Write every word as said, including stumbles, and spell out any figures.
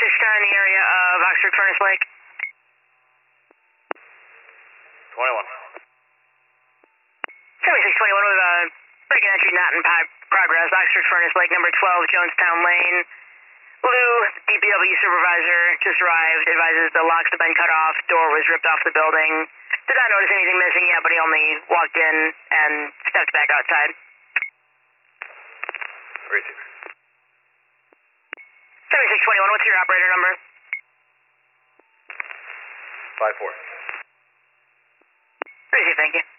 seventy-six car in the area of Oxford Furnace Lake. twenty-one. seventy-six twenty-one with a break and entry not in progress. Oxford Furnace Lake, number twelve, Jonestown Lane. Lou, D P W supervisor, just arrived. Advises the locks have been cut off. Door was ripped off the building. Did not notice anything missing yet, but he only walked in and stepped back outside. Racing. seventy-six twenty-one, what's your operator number? five four. Racing, thank you.